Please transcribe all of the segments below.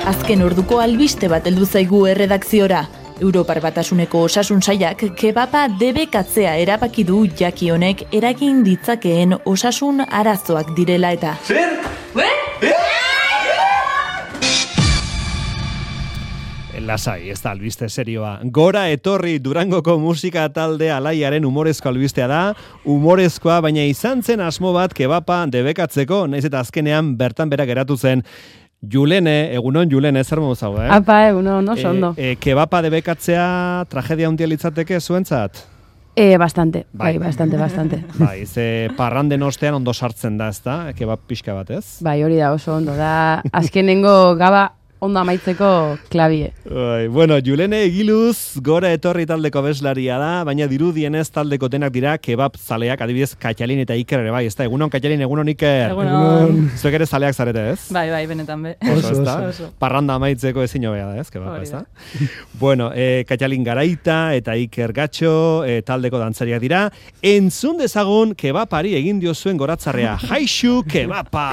Azken orduko albiste bat heldu zaigu erredakziora. Europar Batasuneko Osasun Sailak kebaba debekatzea erabaki du jaki honek eragin ditzakeen osasun arazoak direla eta. Zer? Lasai, ez da albiste serioa. Gora etorri Durangoko musika talde Alaiaren humorezko albistea da. Humorezkoa, baina izan zen asmo bat kebaba debekatzeko, naiz eta azkenean bertan bera geratu zen. Julene, egunon Julene, zer moduz hau, Apa, egunon, oso ondo. Kebaba debekatzea tragedia handia litzateke zuentzat? Bastante, bastante. Bai, ze parranden ostean ondo sartzen da, ezta? Kebab pixka bat, ez? Bai, hori da oso ondo, da azkenengo gaba ondo amaitzeko klabie. Bueno, Julene Egiluz gora etorri taldeko abeslaria da, baina dirudienez taldeko denak dira kebab zaleak, adibidez Katxalin eta Iker ere bai, ezta? Egunon Katxalin, egunon Iker. Egunon. Zuek ere zaleak zarete, ez? Bai, benetan be. Oso. Parranda amaitzeko ezin hobea da, ez? Kebab, ezta? Bueno, Katxalin Garaita eta Iker Gatxo taldeko dantzariak dira. Entzun dezagun kebapari egin diozuen goratzarrea. Jaixu kebapa!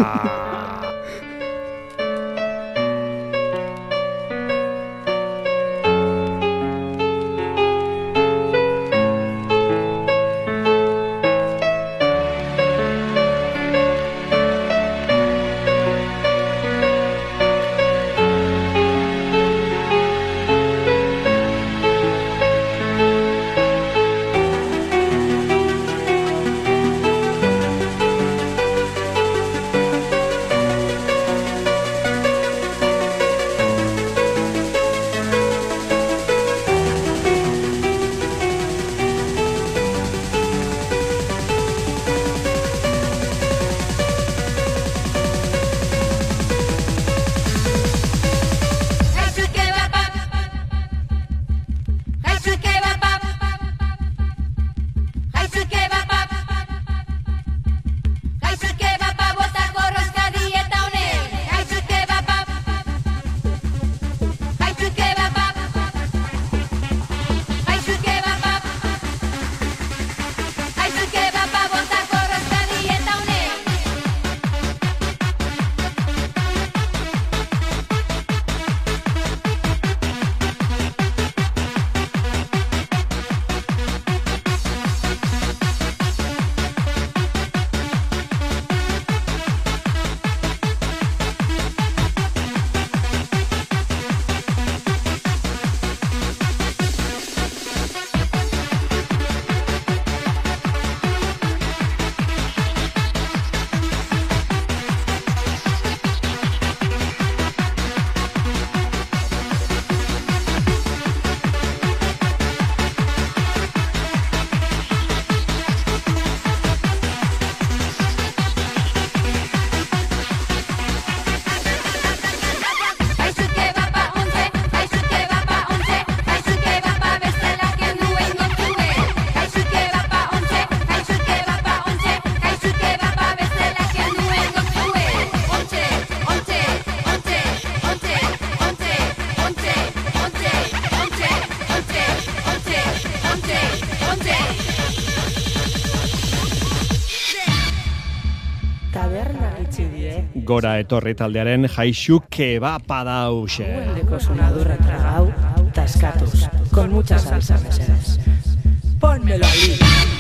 Gora etorri taldearen jaixu kebapa da hause. Hueldeko sonadurra tragau, tascatuz, con mucha salsa mesedes. Pónmelo ahí.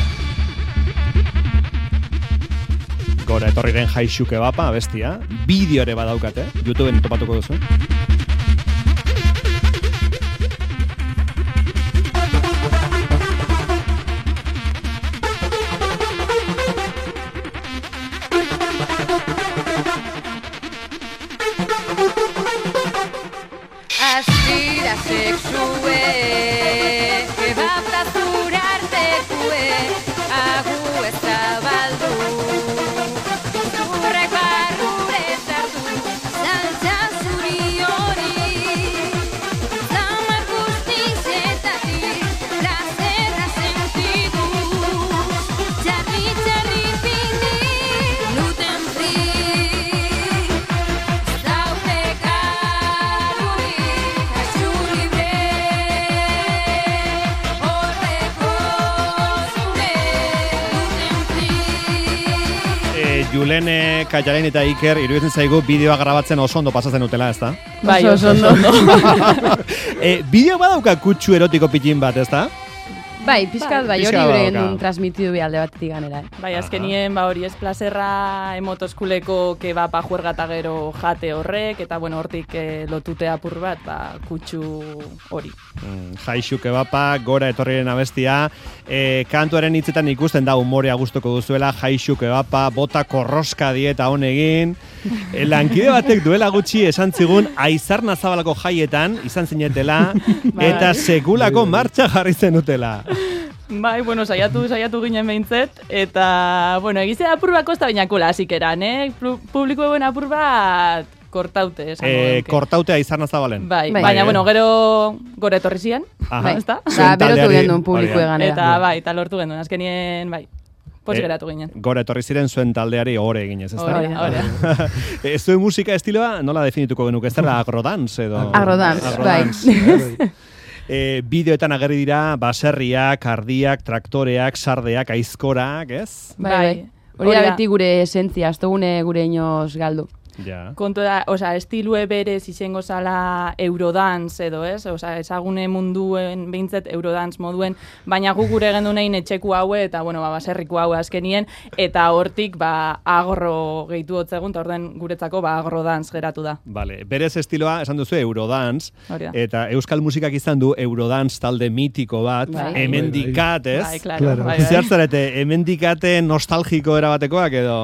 Gora etorriren jaixu kebapa, bestia. Bideo ere badaukate, YouTubeen topatuko duzu. Julene, Kaialen eta Iker, iruditzen zaigu bideoa grabatzen oso ondo pasatzen dutela, ezta? Bai, oso ondo. Bideo badauka kutsu erotiko pitin bat, ezta? Bai, pizkat bai, hori pixka gure badauka. genuen transmitidu bi alde batetik ganera. Bai, azkenien, hori ez plazerra emotoskuleko kebapa juergata gero jate horrek, eta bueno, hortik lotute apur bat, kutsu hori. Jaixu kebapa, gora etorriren abestia, kantuaren hitzetan ikusten da umorea gustuko duzuela, jaixu kebapa, bota korroska dieta honegin, lankide batek duela gutxi esan zigun, Aizarna Zabalako jaietan, izan zinetela, eta sekulako martxa jarri zenutela. Bai, bueno, saiatu ginen behintzet, eta, bueno, egizea apur bat kosta bainakula hasikeran, publiko eguen apur bat kortaute, esango duke. Kortaute Aizarna Zabalen. Bai, baina, bueno, gero gora etorri zian, ezta? Berotu gendun publiko eganera. Eta, bai, eta lortu gendun, azkenien, bai. Poz geratu ginen. Gora etorri ziren zuen taldeari ore eginez, ez da? Hore. Zuen musika estiloa nola definituko genuke? Ez dara agrodance edo? Agrodance, bai. Bideoetan agerri dira baserriak, ardiak, traktoreak, sardeak, aizkorak, ez? Bai. Hori da beti gure esentzia, ez dugune gure inoz galdu. Ja. Kontu da, estilue berez izango zala Eurodance edo, ez? Ezagune munduen behintzet Eurodance moduen, baina gu gure gendunein etxeku haue eta, bueno, baserriku haue azkenien, eta hortik, agro gehitu hotzegun, eta orden guretzako, agrodance geratu da. Vale, berez estiloa, esan duzu Eurodance, Horida. eta euskal musikak izan du Eurodance talde mitiko bat, hemendikat, ez? Bai, claro. Zertzarete, hemendikate nostalgiko erabatekoak edo?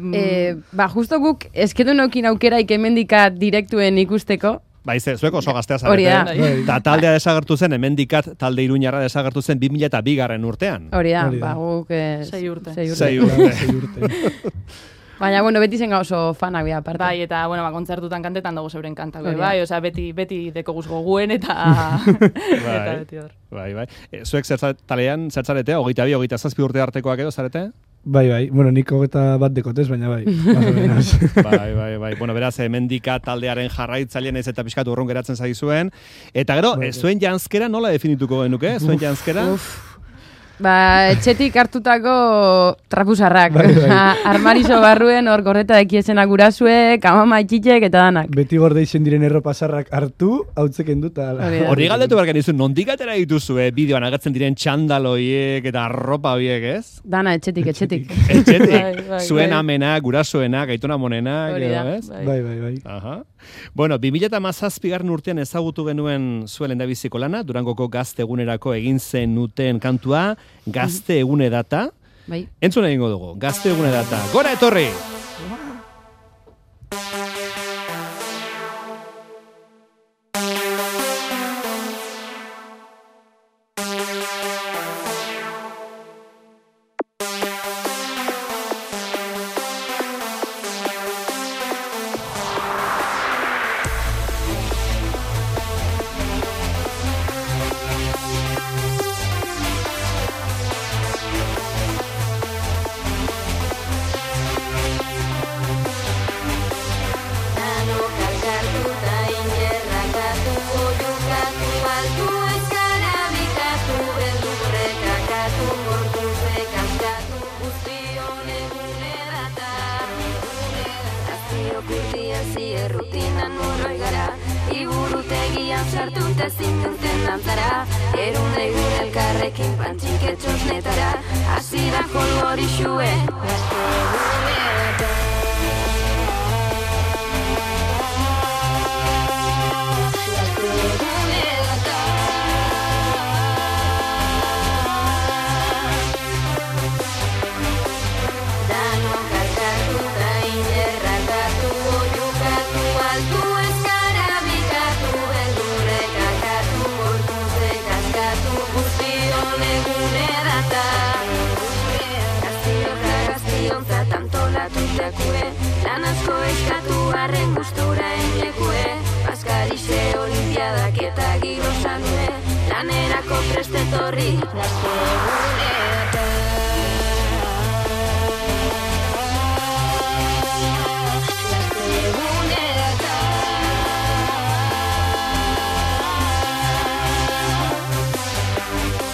Justo guk, eskedu nokin aukera hemendikat direktuen ikusteko. Bai, zuek oso gaztea zarete. Hori da. Eta taldea desagertu zen, hemendikat talde iruñarra desagertu zen 2002 urtean. Hori da, guk... 6 urte. 6 urte. Baina, bueno, beti zen oso fanak bia, aparte. Bai, eta, bueno, kontzertutan kantetan dago zeuren kantak, bai, beti deko guzgo guen, eta beti hor. Bai. Zuek talean zertzarete, 22, 27 urte artekoak edo zarete? Bai, nik 21 dekotez, baina bai. Bai. Bueno, beraz, hemendika taldearen jarraitzaileen ez eta pixkatu urrun geratzen zaizuen. Eta gero, zuen janzkera nola definituko genuke? Zuen janzkera? Etxetik hartutako trapuzarrak. Armarizo barruen hor gorreta ekiesena gurasue, kamama itxitek eta danak. Beti gorde izen diren erropasarrak hartu, hautzeken dut. Hori galdetu barkan izun, nondik atera dituzue bideoan agertzen diren txandaloiek eta arropa horiek, ez? Dana, etxetik. Etxetik? Zuen amena, gurasuena, gaitona monena, ez? Bai. Aha. Bueno, 2017 urtean ezagutu genuen zuen lehendabiziko lana, Durangoko Gazte Egunerako egin zenuten kantua, Gazte Egune data. Bai. Entzun egingo dugu, Gazte Egune data. Gora etorri!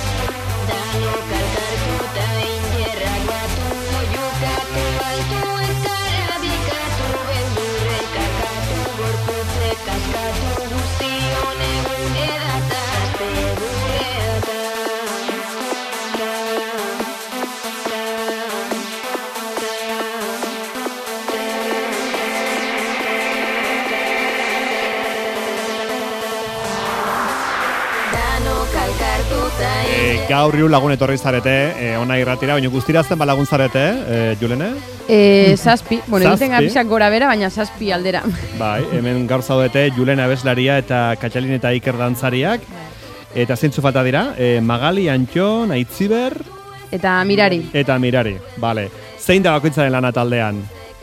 Dano karkartuta ingerrak batu, jukatu altu Gaur hiru lagun etorri zarete, ona irratira, baina guztirazten lagun zarete, Julene? Zazpi, bueno, egiten gapizak gora bera, baina zazpi aldera. Bai, hemen gaur zaudete Julene abeslaria eta Katxalin eta Iker dantzariak. Eta zeintzu falta dira, Magali, Antxon, Aitziber... Eta Mirari. Eta Mirari, bale. Zein da bakoitzaren lana taldean?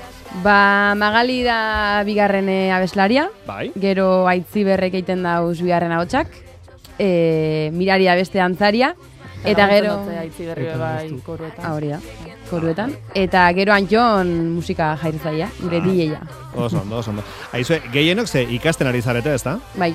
Magali da bigarren abeslaria, bai. Gero Aitziberrek egiten dauz bigarren ahotsak, Mirari da beste dantzaria, eta gero... Aitziberri bai koruetan. Hori da, koruetan. Eta gero Antxon musika jairzaia, gure DJ-a. Oso ondo. Aizue, gehienok ze ikasten ari zarete, ezta? Bai.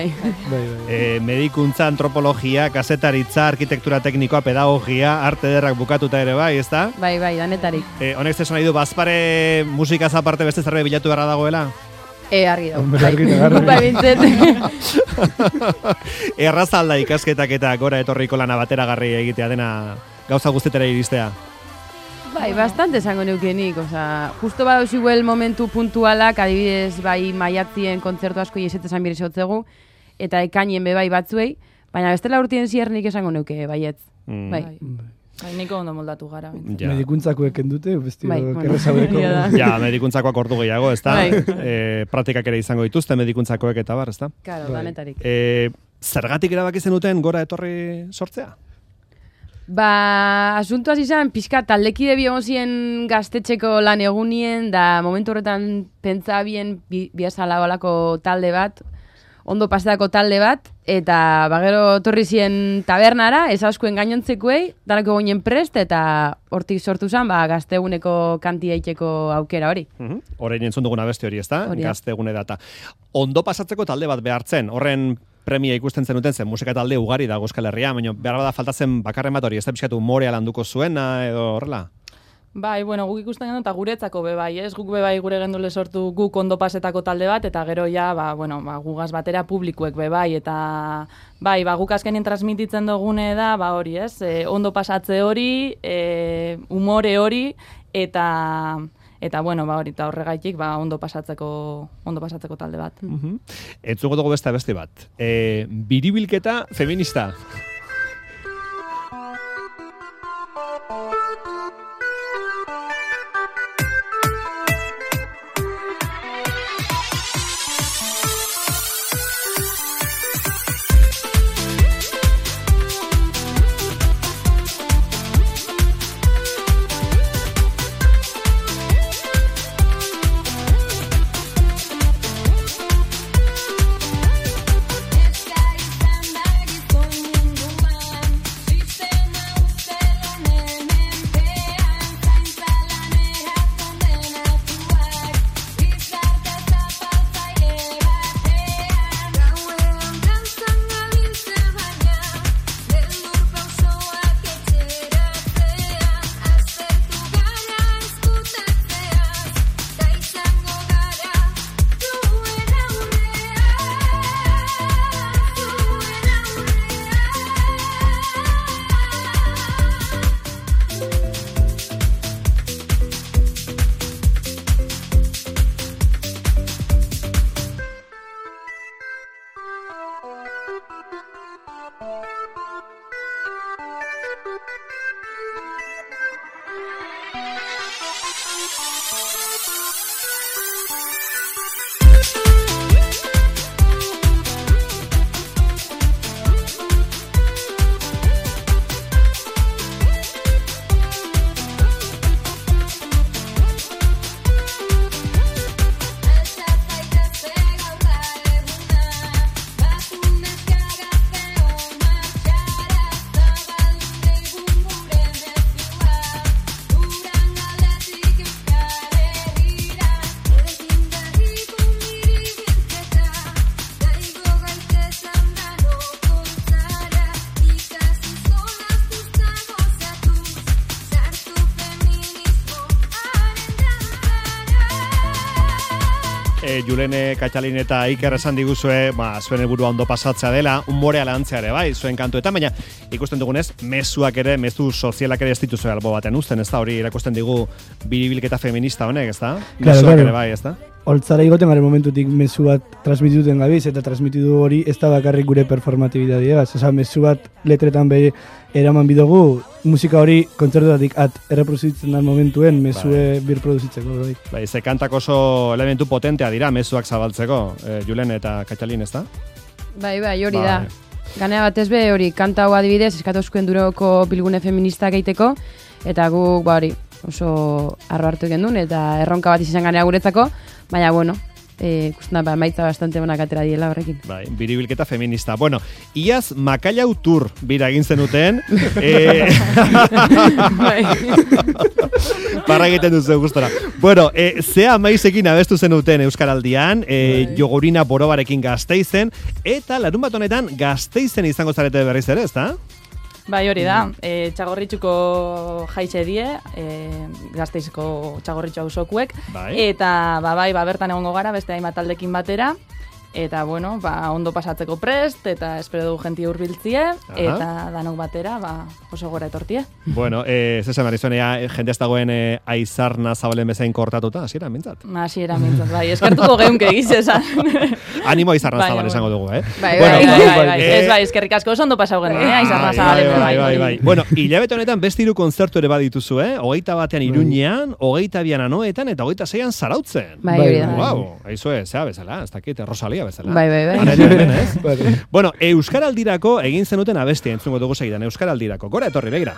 Medikuntza, antropologia, kazetaritza, arkitektura teknikoa, pedagogia, arte ederrak bukatuta ere bai, ezta? Bai, danetarik. Honek zesan nahi du, bazpare musikaz aparte beste zerbait bilatu beharra dagoela? Argi dago. Bai, bintzet. Erraza alda ikasketak eta gora etorriko lana bateragarri egitea dena gauza guztetara iristea? Bai, bastante esango neukenik, justo badauzigu momentu puntualak, adibidez, bai maiatzien kontzertu asko iesetesan birezotzegu, eta ekainien bebai batzuei, baina bestela urtien ziernik esango neuke, baietz. Bai. Niko ondo moldatu gara. Ja. Medikuntzako eken dute, bestio kerrezaureko. Ja, medikuntzakoak ordu gehiago, ezta? Praktikak ere izango dituzte medikuntzakoek eta bar, ezta? Claro, danetarik. Zergatik erabaki zenuten gora etorri sortzea? Asuntoaz izan, pixka taldekide bionzien gaztetxeko lan egunien, da momentu horretan pentsa bien biazala balako talde bat, ondo pasetako talde bat, eta gero torri zien tabernara, ezauskuen gainontzekuei, danako goinen prest, eta hortik sortu zen, gazteguneko kantia iteko aukera hori. Horrein entzun duguna beste hori, ezta? Gaztegune data. Ondo pasatzeko talde bat behartzen, horren premia ikusten zenuten zen, musika talde ugari da Euskal Herria, baina behar bada faltatzen bakarren bat hori, ez da pixkatu morea landuko zuena, edo horrela? Bai, guk ikusten gendu eta guretzako bebai, ez? Guk bebai gure gendule sortu guk ondo pasetako talde bat, eta gero ja, gugaz batera publikuek bebai, eta guk azkenien transmititzen dugune da, hori, ez? Ondo pasatze hori, umore hori, eta hori, eta horregaitik, ondo pasatzeko talde bat. Entzuko dugu beste bat. Biribilketa feminista. Julene, Katxalin eta Iker esan diguzue, zuen helburua ondo pasatzea dela, umorea lantzea ere bai, zuen kantuetan, baina ikusten dugunez, mezuak ere, mezu sozialak ere ez dituzue albo baten uzten, ez da, hori irakusten digu biribilketa feminista honek, ez da? Mezuak ere bai, ez da? holtzara igoten garen momentutik mezu bat transmitituten gabiz, eta transmititu hori ez da bakarrik gure performatibitatea. Osa, mezu bat letretan behi eraman bidogu, musika hori kontzertuatik erreproduzitzen da momentuen mesue birproduzitzeko. Bai, ze kantak oso elementu potentea dira mezuak zabaltzeko, Julen eta Katalin, ez da? Bai, hori da. Ganea batez be, hori, kanta hau adibidez, eskatozkoen duroko bilgune feministak egiteko, eta guk, hori, oso arro hartu gendun, eta erronka bat izan ganea guretzako, baina, bueno, ikusten da, maitza bastante onak atera diela horrekin. Bai, biribilketa feminista. Bueno, iaz Makaiau Tour bira egin zenuten. Parra egiten duzu gustora. Bueno, zea maizekin abestu zenuten Euskaraldian, Jogurina Borobarekin Gasteizen, eta larun bat honetan Gasteizen izango zarete berriz ere, ezta? Bai, hori da, Txagorritxuko jaixe die, Gasteizko Txagorritxu auzokuek, eta bertan egongo gara beste hainbat taldekin batera, eta bueno, ondo pasatzeko prest, eta espero dugu jenti hurbiltzie, eta danok batera, oso gora etortie. Bueno, zesan Marizuenea, jende ez dagoen aizarna zabalen bezain kortatuta, hasiera mintzat? Hasiera mintzat, bai, eskertuko geunke egizesan. Animo aizarna zabal esango dugu, Bai, eskerrik asko oso ondo pasau genuen, aizarna zabalen. Bai. Bueno, hilabete honetan beste 3 kontzertu ere badituzu, 21 Iruñean, 22 Anoetan, eta 26an Zarautzen. Bai, hori da. Wow, aizue, zea bezala, ez dakit, Rosalia bezala. Bai. Bueno, Euskaraldirako egin zenuten abestia entzungo dugu segidan, Euskaraldirako. Gora etorri, begira.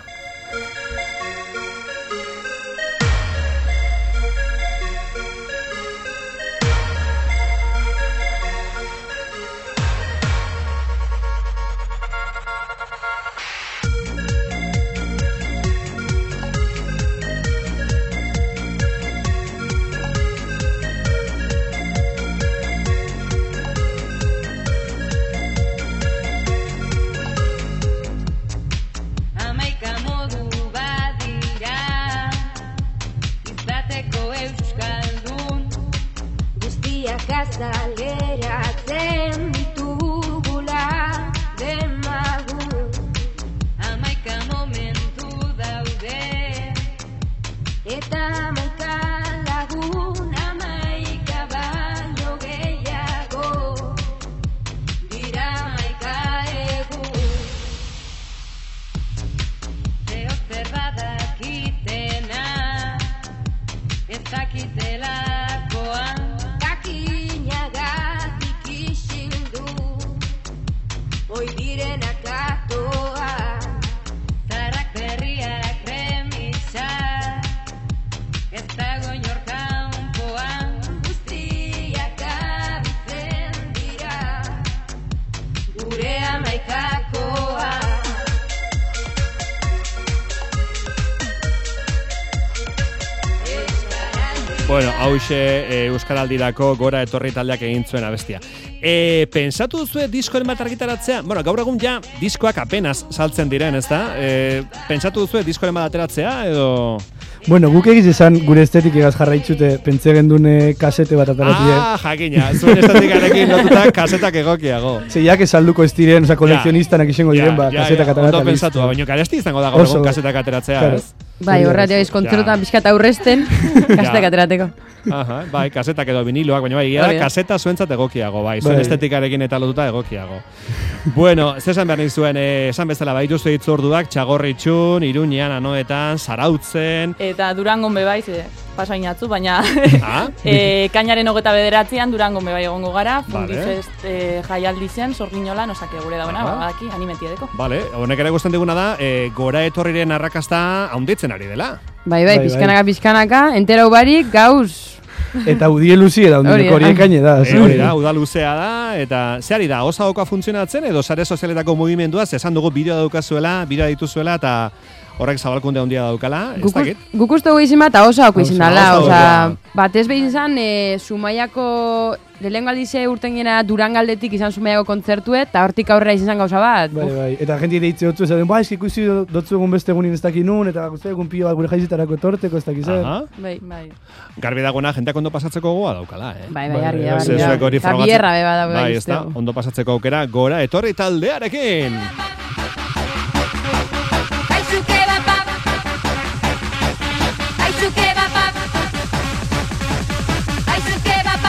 Bueno, hauxe Euskaraldirako Gora etorri taldeak egin zuen abestia. Pensatu duzue diskoen bat argitaratzea? Bueno, gaur egun ja diskoak apenas saltzen diren, ezta? Pensatu duzue diskoen bat ateratzea edo... Bueno, guk egiz esan gure estetikegaz jarraitzute pentsa gendune kasete bat ataratzea. Jakina, zuen estetikarekin lotuta kasetak egokiago. Zeiak esalduko ez diren, kolekzionistak izango diren, kasetak ataratzea. Ondo pensatu, baina karesti izango da gaur egun kasetak ateratzea, ez? Bai, horretia kontzertutan pixkat aurrezten, kasetak aterateko. Bai, kasetak edo viniloak, baina bai, kaseta zuentzat egokiago, bai, zuen estetikarekin eta lotuta egokiago. Bueno, zesan behar nizuen, esan bezala baituzte hitzorduak, Txagorritxun, Iruñean, Anoetan, Zarautzen... Eta Durangon bebaiz, pasainatzu, baina kainaren 29an Durangon bebai egongo gara, Fundifest jaialdi zen, Sorginolan, osake gure dauna, badaki, animetiedeko. Vale, honek ere guztan diguna da, Gora etorriren arrakasta haunditzen ari dela. Bai, pizkanaka, enterau barik, gauz... Eta udie luzie da, ondineko horiek gaine da. Hori da, uda luzea da, eta zehari da, osagokoa funtzionatzen, edo sare sozialetako mugimenduaz, esan dugu bideoa daukazuela, bideoa dituzuela, eta horrek zabalkunde handia daukala, ez dakit? Guk uste gu izin bat, osako izin dala, batez behin izan, Zumaiako, lehenko aldize urten gena Durangaldetik izan Zumaiako kontzertue, eta hortik aurrera izan gauza bat. Bai, eta jenti deitze dutzu, esaten, ez ikusi dotzu egun beste egunin ez dakin nun, eta guzti egun pio bat gure jaizitarako etorteko ez dakizet. Bai. Garbi dagona, jenteak ondo pasatzeko goa daukala, Bai, argi. Eta bierra beba da. Bai, ez da, ondo pasatzeko aukera, Gora etorri taldearekin! Aizu kebabak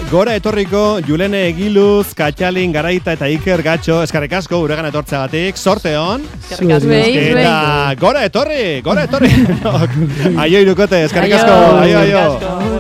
gora etorriko Julene Egiluz, Katxalin, Garaita eta Iker Gatxo, eskerrik asko guregan etortzeagatik, sorte hon. Eskerrik asko. Eta gora etorri. Aio irukote, eskerrik asko. Aio.